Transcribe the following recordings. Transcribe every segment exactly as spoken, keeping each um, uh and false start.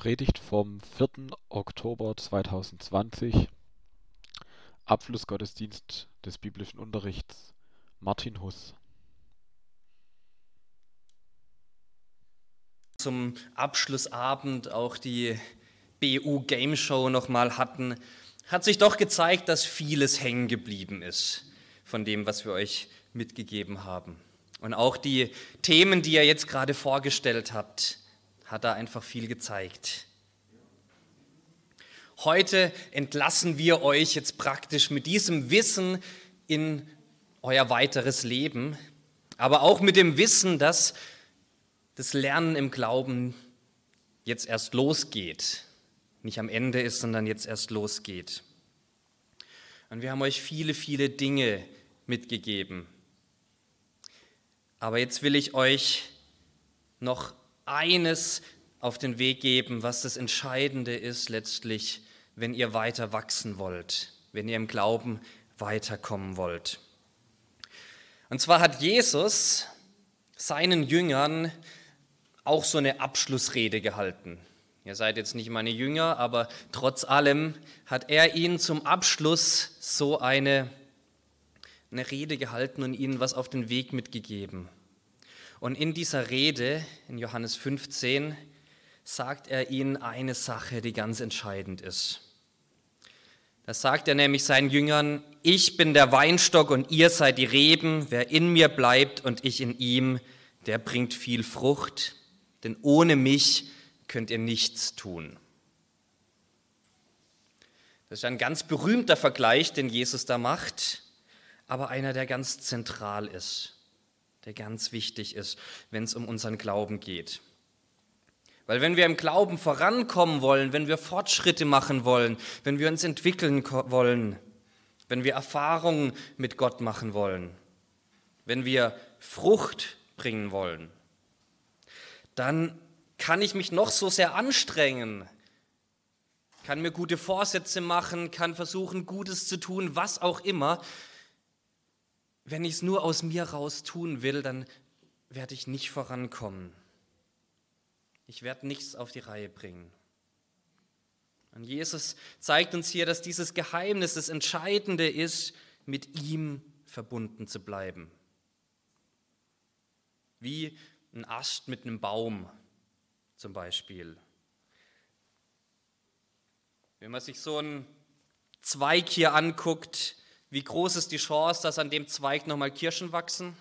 Predigt vom vierten Oktober zweitausendzwanzig, Abschlussgottesdienst des biblischen Unterrichts, Martin Huss. Zum Abschlussabend auch die B U Game Show nochmal hatten, hat sich doch gezeigt, dass vieles hängen geblieben ist von dem, was wir euch mitgegeben haben. Und auch die Themen, die ihr jetzt gerade vorgestellt habt, hat da einfach viel gezeigt. Heute entlassen wir euch jetzt praktisch mit diesem Wissen in euer weiteres Leben, aber auch mit dem Wissen, dass das Lernen im Glauben jetzt erst losgeht. Nicht am Ende ist, sondern jetzt erst losgeht. Und wir haben euch viele, viele Dinge mitgegeben. Aber jetzt will ich euch noch eines auf den Weg geben, was das Entscheidende ist letztlich, wenn ihr weiter wachsen wollt, wenn ihr im Glauben weiterkommen wollt. Und zwar hat Jesus seinen Jüngern auch so eine Abschlussrede gehalten. Ihr seid jetzt nicht meine Jünger, aber trotz allem hat er ihnen zum Abschluss so eine, eine Rede gehalten und ihnen was auf den Weg mitgegeben. Und in dieser Rede, in Johannes fünfzehn, sagt er ihnen eine Sache, die ganz entscheidend ist. Da sagt er nämlich seinen Jüngern: Ich bin der Weinstock und ihr seid die Reben. Wer in mir bleibt und ich in ihm, der bringt viel Frucht. Denn ohne mich könnt ihr nichts tun. Das ist ein ganz berühmter Vergleich, den Jesus da macht, aber einer, der ganz zentral ist, der ganz wichtig ist, wenn es um unseren Glauben geht. Weil wenn wir im Glauben vorankommen wollen, wenn wir Fortschritte machen wollen, wenn wir uns entwickeln wollen, wenn wir Erfahrungen mit Gott machen wollen, wenn wir Frucht bringen wollen, dann kann ich mich noch so sehr anstrengen, kann mir gute Vorsätze machen, kann versuchen, Gutes zu tun, was auch immer. Wenn ich es nur aus mir raus tun will, dann werde ich nicht vorankommen. Ich werde nichts auf die Reihe bringen. Und Jesus zeigt uns hier, dass dieses Geheimnis das Entscheidende ist, mit ihm verbunden zu bleiben. Wie ein Ast mit einem Baum zum Beispiel. Wenn man sich so einen Zweig hier anguckt, wie groß ist die Chance, dass an dem Zweig nochmal Kirschen wachsen?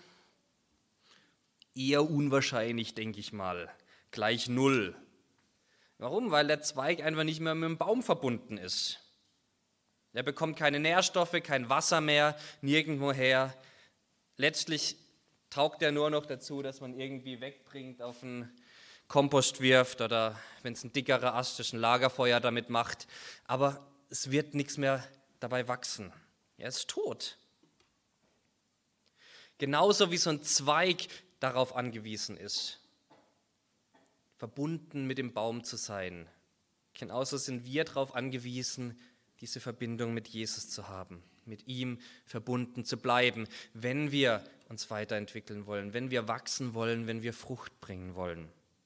Eher unwahrscheinlich, denke ich mal. Gleich null. Warum? Weil der Zweig einfach nicht mehr mit dem Baum verbunden ist. Er bekommt keine Nährstoffe, kein Wasser mehr, nirgendwo her. Letztlich taugt er nur noch dazu, dass man irgendwie wegbringt, auf einen Kompost wirft oder, wenn es ein dickerer Ast ist, ein Lagerfeuer damit macht. Aber es wird nichts mehr dabei wachsen. Er ist tot. Genauso wie so ein Zweig darauf angewiesen ist, verbunden mit dem Baum zu sein. Genauso sind wir darauf angewiesen, diese Verbindung mit Jesus zu haben, mit ihm verbunden zu bleiben, wenn wir uns weiterentwickeln wollen, wenn wir wachsen wollen, wenn wir Frucht bringen wollen.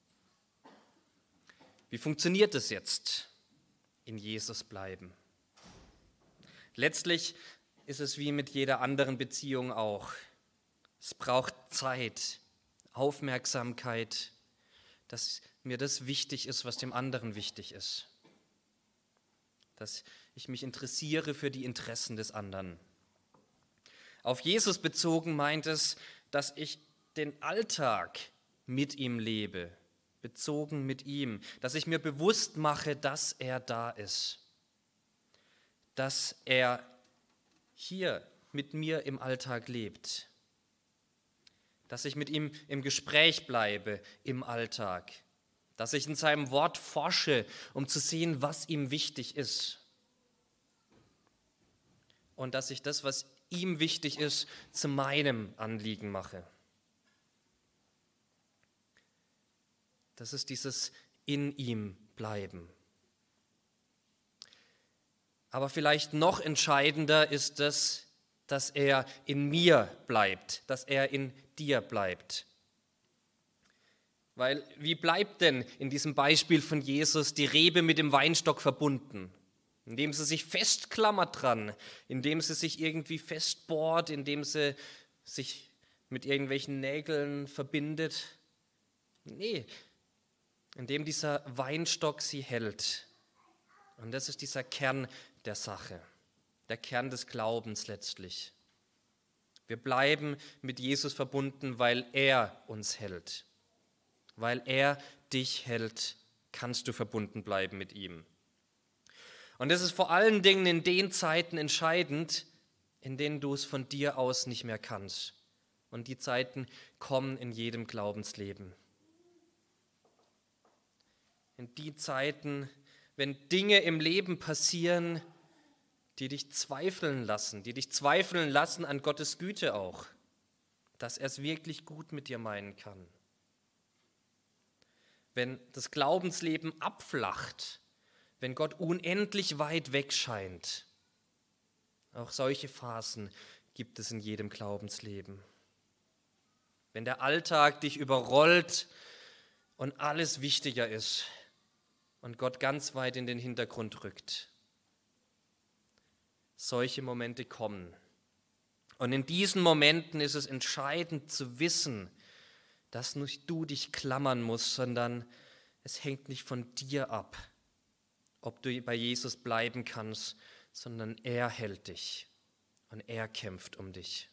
Wie funktioniert es jetzt? In Jesus bleiben. Letztlich ist es wie mit jeder anderen Beziehung auch. Es braucht Zeit, Aufmerksamkeit, dass mir das wichtig ist, was dem anderen wichtig ist. Dass ich mich interessiere für die Interessen des anderen. Auf Jesus bezogen meint es, dass ich den Alltag mit ihm lebe, bezogen mit ihm, dass ich mir bewusst mache, dass er da ist, dass er hier mit mir im Alltag lebt, dass ich mit ihm im Gespräch bleibe im Alltag, dass ich in seinem Wort forsche, um zu sehen, was ihm wichtig ist und dass ich das, was ihm wichtig ist, zu meinem Anliegen mache. Das ist dieses in ihm bleiben. Aber vielleicht noch entscheidender ist es, dass er in mir bleibt, dass er in dir bleibt. Weil wie bleibt denn in diesem Beispiel von Jesus die Rebe mit dem Weinstock verbunden? Indem sie sich festklammert dran, indem sie sich irgendwie festbohrt, indem sie sich mit irgendwelchen Nägeln verbindet. Nee, indem dieser Weinstock sie hält. Und das ist dieser Kern der Sache, der Kern des Glaubens letztlich. Wir bleiben mit Jesus verbunden, weil er uns hält. Weil er dich hält, kannst du verbunden bleiben mit ihm. Und das ist vor allen Dingen in den Zeiten entscheidend, in denen du es von dir aus nicht mehr kannst. Und die Zeiten kommen in jedem Glaubensleben. In die Zeiten, wenn Dinge im Leben passieren, die dich zweifeln lassen, die dich zweifeln lassen an Gottes Güte auch, dass er es wirklich gut mit dir meinen kann. Wenn das Glaubensleben abflacht, wenn Gott unendlich weit weg scheint. Auch solche Phasen gibt es in jedem Glaubensleben. Wenn der Alltag dich überrollt und alles wichtiger ist und Gott ganz weit in den Hintergrund rückt. Solche Momente kommen. Und in diesen Momenten ist es entscheidend zu wissen, dass nicht du dich klammern musst, sondern es hängt nicht von dir ab, ob du bei Jesus bleiben kannst, sondern er hält dich und er kämpft um dich.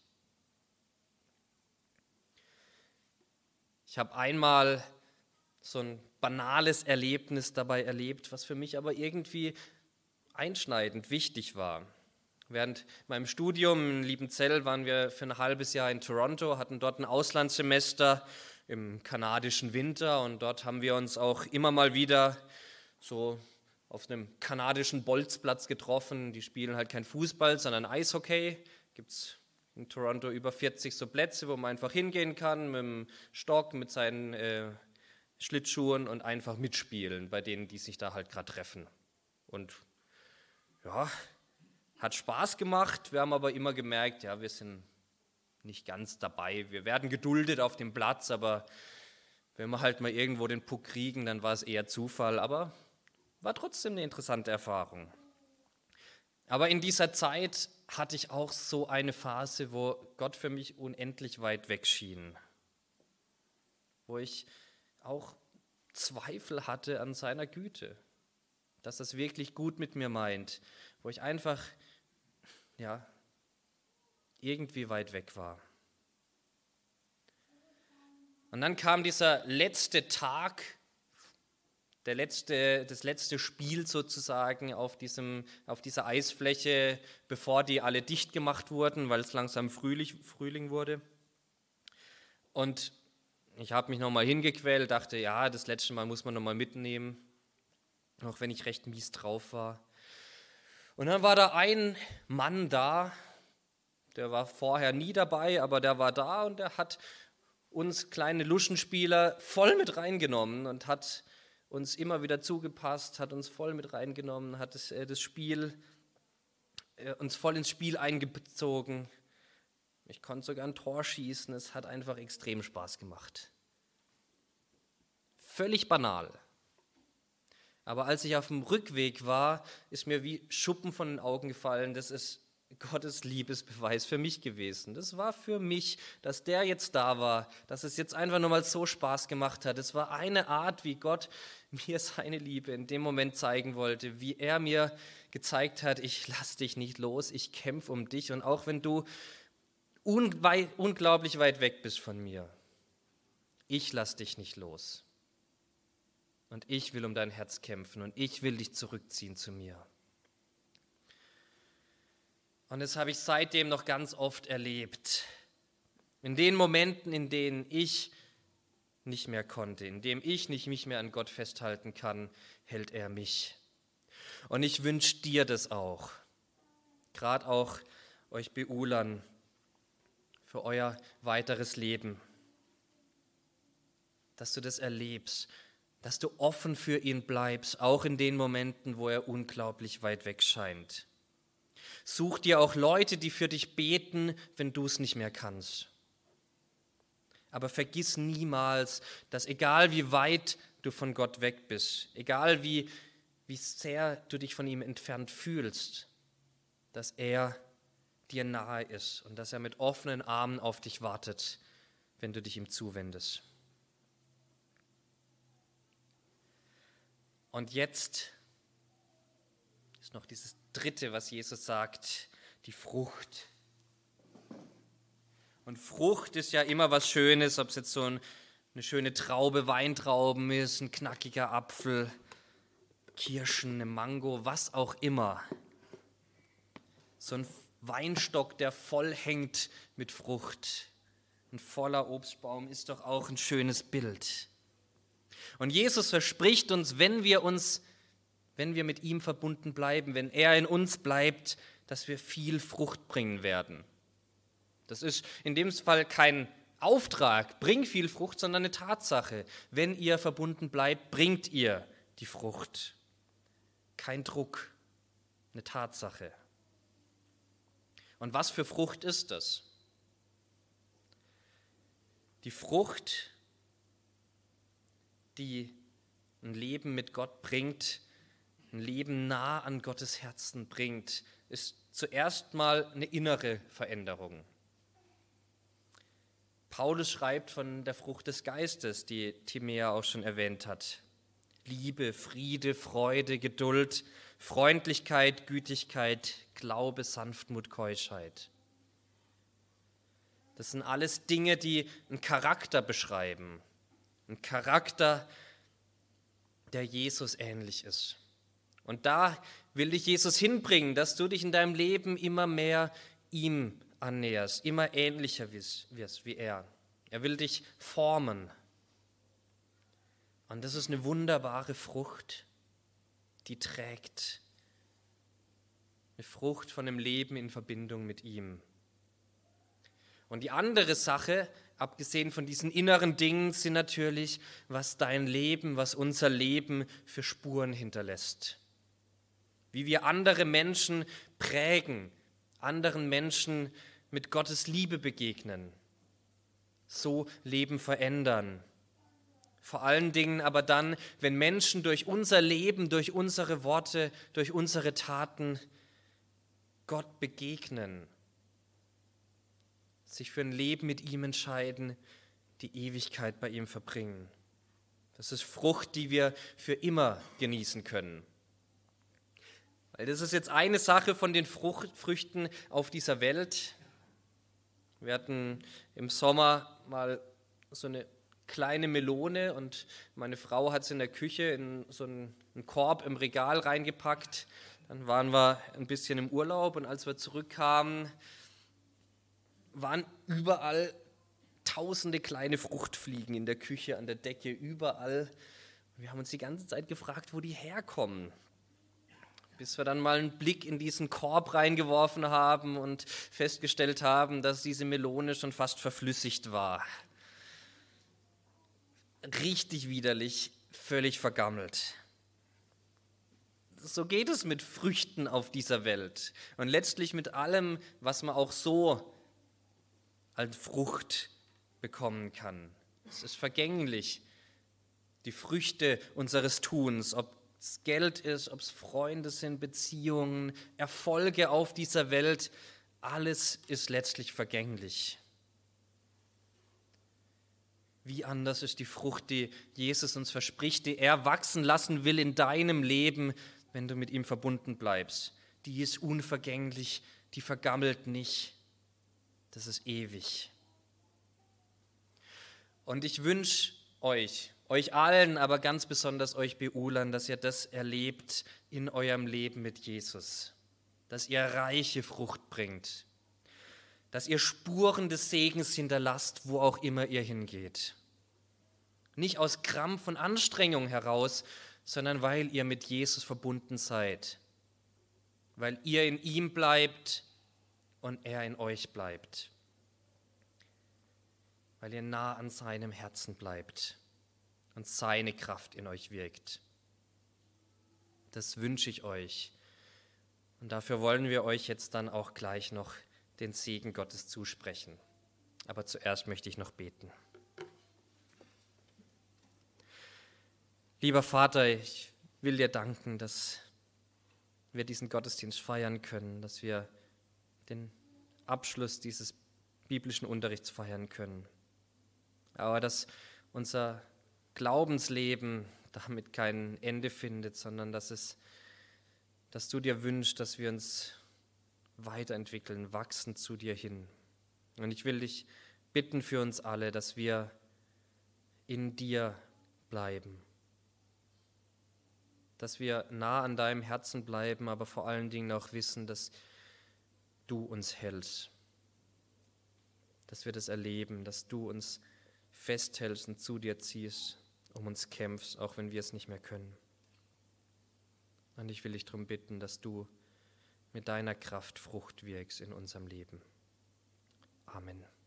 Ich habe einmal so ein banales Erlebnis dabei erlebt, was für mich aber irgendwie einschneidend wichtig war. Während meinem Studium in Liebenzell waren wir für ein halbes Jahr in Toronto, hatten dort ein Auslandssemester im kanadischen Winter und dort haben wir uns auch immer mal wieder so auf einem kanadischen Bolzplatz getroffen. Die spielen halt kein Fußball, sondern Eishockey. Gibt es in Toronto über vierzig so Plätze, wo man einfach hingehen kann mit dem Stock, mit seinen äh, Schlittschuhen und einfach mitspielen, bei denen, die sich da halt gerade treffen. Und ja, hat Spaß gemacht. Wir haben aber immer gemerkt, ja, wir sind nicht ganz dabei. Wir werden geduldet auf dem Platz, aber wenn wir halt mal irgendwo den Puck kriegen, dann war es eher Zufall. Aber war trotzdem eine interessante Erfahrung. Aber in dieser Zeit hatte ich auch so eine Phase, wo Gott für mich unendlich weit weg schien. Wo ich auch Zweifel hatte an seiner Güte, dass er es wirklich gut mit mir meint. Wo ich einfach, ja, irgendwie weit weg war. Und dann kam dieser letzte Tag, der letzte, das letzte Spiel sozusagen auf, diesem, auf dieser Eisfläche, bevor die alle dicht gemacht wurden, weil es langsam Frühling, Frühling wurde. Und ich habe mich nochmal hingequält, dachte, ja, das letzte Mal muss man nochmal mitnehmen, auch wenn ich recht mies drauf war. Und dann war da ein Mann da, der war vorher nie dabei, aber der war da und der hat uns kleine Luschenspieler voll mit reingenommen und hat uns immer wieder zugepasst, hat uns voll mit reingenommen, hat das, äh, das Spiel, äh, uns voll ins Spiel eingezogen. Ich konnte sogar ein Tor schießen, es hat einfach extrem Spaß gemacht. Völlig banal. Aber als ich auf dem Rückweg war, ist mir wie Schuppen von den Augen gefallen, das ist Gottes Liebesbeweis für mich gewesen. Das war für mich, dass der jetzt da war, dass es jetzt einfach nur mal so Spaß gemacht hat. Es war eine Art, wie Gott mir seine Liebe in dem Moment zeigen wollte, wie er mir gezeigt hat, ich lass dich nicht los, ich kämpfe um dich. Und auch wenn du unwei- unglaublich weit weg bist von mir, ich lass dich nicht los. Und ich will um dein Herz kämpfen und ich will dich zurückziehen zu mir. Und das habe ich seitdem noch ganz oft erlebt. In den Momenten, in denen ich nicht mehr konnte, in denen ich nicht mich mehr an Gott festhalten kann, hält er mich. Und ich wünsche dir das auch, gerade auch euch Beulern, für euer weiteres Leben, dass du das erlebst, dass du offen für ihn bleibst, auch in den Momenten, wo er unglaublich weit weg scheint. Such dir auch Leute, die für dich beten, wenn du es nicht mehr kannst. Aber vergiss niemals, dass egal wie weit du von Gott weg bist, egal wie, wie sehr du dich von ihm entfernt fühlst, dass er dir nahe ist und dass er mit offenen Armen auf dich wartet, wenn du dich ihm zuwendest. Und jetzt ist noch dieses Dritte, was Jesus sagt, die Frucht. Und Frucht ist ja immer was Schönes, ob es jetzt so ein, eine schöne Traube, Weintrauben ist, ein knackiger Apfel, Kirschen, eine Mango, was auch immer. So ein Weinstock, der voll hängt mit Frucht. Ein voller Obstbaum ist doch auch ein schönes Bild. Und Jesus verspricht uns, wenn wir uns, wenn wir mit ihm verbunden bleiben, wenn er in uns bleibt, dass wir viel Frucht bringen werden. Das ist in dem Fall kein Auftrag, bring viel Frucht, sondern eine Tatsache. Wenn ihr verbunden bleibt, bringt ihr die Frucht. Kein Druck, eine Tatsache. Und was für Frucht ist das? Die Frucht, die ein Leben mit Gott bringt, ein Leben nah an Gottes Herzen bringt, ist zuerst mal eine innere Veränderung. Paulus schreibt von der Frucht des Geistes, die Timea auch schon erwähnt hat. Liebe, Friede, Freude, Geduld, Freundlichkeit, Gütigkeit, Glaube, Sanftmut, Keuschheit. Das sind alles Dinge, die einen Charakter beschreiben. Ein Charakter, der Jesus ähnlich ist. Und da will dich Jesus hinbringen, dass du dich in deinem Leben immer mehr ihm annäherst, immer ähnlicher wirst wie er. Er will dich formen. Und das ist eine wunderbare Frucht, die trägt. Eine Frucht von dem Leben in Verbindung mit ihm. Und die andere Sache, abgesehen von diesen inneren Dingen, sind natürlich, was dein Leben, was unser Leben für Spuren hinterlässt. Wie wir andere Menschen prägen, anderen Menschen mit Gottes Liebe begegnen, so Leben verändern. Vor allen Dingen aber dann, wenn Menschen durch unser Leben, durch unsere Worte, durch unsere Taten Gott begegnen, sich für ein Leben mit ihm entscheiden, die Ewigkeit bei ihm verbringen. Das ist Frucht, die wir für immer genießen können. Weil das ist jetzt eine Sache von den Frucht, Früchten auf dieser Welt. Wir hatten im Sommer mal so eine kleine Melone und meine Frau hat sie in der Küche in so einen, einen Korb im Regal reingepackt. Dann waren wir ein bisschen im Urlaub und als wir zurückkamen, waren überall tausende kleine Fruchtfliegen in der Küche, an der Decke, überall. Wir haben uns die ganze Zeit gefragt, wo die herkommen. Bis wir dann mal einen Blick in diesen Korb reingeworfen haben und festgestellt haben, dass diese Melone schon fast verflüssigt war. Richtig widerlich, völlig vergammelt. So geht es mit Früchten auf dieser Welt und letztlich mit allem, was man auch so als Frucht bekommen kann. Es ist vergänglich, die Früchte unseres Tuns, ob es Geld ist, ob es Freunde sind, Beziehungen, Erfolge auf dieser Welt, alles ist letztlich vergänglich. Wie anders ist die Frucht, die Jesus uns verspricht, die er wachsen lassen will in deinem Leben, wenn du mit ihm verbunden bleibst. Die ist unvergänglich, die vergammelt nicht. Das ist ewig. Und ich wünsche euch, euch allen, aber ganz besonders euch Beulern, dass ihr das erlebt in eurem Leben mit Jesus. Dass ihr reiche Frucht bringt. Dass ihr Spuren des Segens hinterlasst, wo auch immer ihr hingeht. Nicht aus Krampf und Anstrengung heraus, sondern weil ihr mit Jesus verbunden seid. Weil ihr in ihm bleibt und er in euch bleibt. Weil ihr nah an seinem Herzen bleibt und seine Kraft in euch wirkt. Das wünsche ich euch. Und dafür wollen wir euch jetzt dann auch gleich noch den Segen Gottes zusprechen. Aber zuerst möchte ich noch beten. Lieber Vater, ich will dir danken, dass wir diesen Gottesdienst feiern können, dass wir den Abschluss dieses biblischen Unterrichts feiern können. Aber dass unser Glaubensleben damit kein Ende findet, sondern dass es, dass du dir wünschst, dass wir uns weiterentwickeln, wachsen zu dir hin. Und ich will dich bitten für uns alle, dass wir in dir bleiben, dass wir nah an deinem Herzen bleiben, aber vor allen Dingen auch wissen, dass du uns hältst, dass wir das erleben, dass du uns festhältst und zu dir ziehst, um uns kämpfst, auch wenn wir es nicht mehr können. Und ich will dich darum bitten, dass du mit deiner Kraft Frucht wirkst in unserem Leben. Amen.